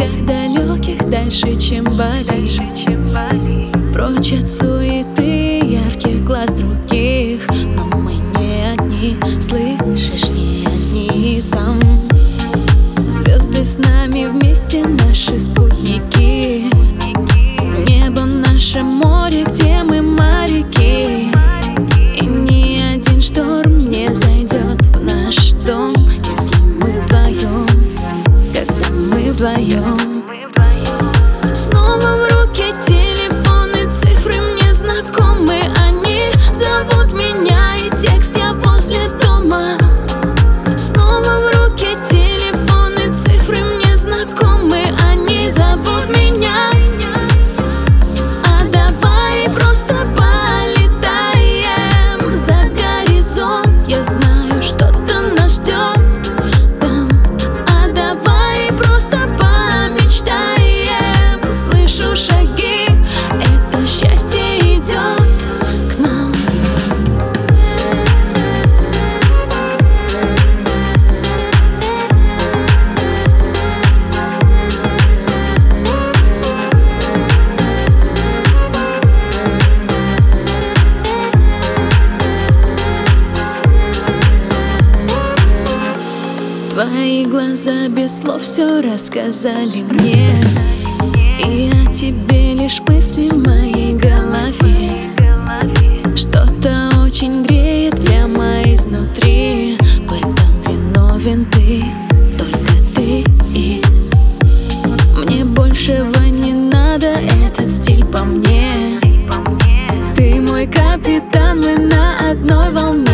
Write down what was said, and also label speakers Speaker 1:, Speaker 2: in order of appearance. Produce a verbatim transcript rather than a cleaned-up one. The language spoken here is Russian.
Speaker 1: берегах далеких, дальше, чем Бали. Прочь от суеты ярких глаз других, но мы не одни, слышишь, не одни там. Звезды с нами вместе, наши спутники. Небо наше море, где мы моряки. И ни один шторм не зайдет в наш дом, если мы вдвоем, когда мы вдвоем. Снова в руке телефоны, цифры мне знакомы. Они зовут меня, и текст я возле дома. Снова в руке телефоны, цифры мне знакомы. Они зовут меня. А давай просто полетаем за горизонт. Я знаю, что-то нас ждет там. А давай просто помечтаем. Слышу шаги, это счастье идет к нам. Твои глаза без слов все рассказали мне, и о тебе лишь мысли в моей голове. Что-то очень греет прямо изнутри. В этом виновен ты, только ты. И мне большего не надо, этот стиль по мне. Ты мой капитан, мы на одной волне.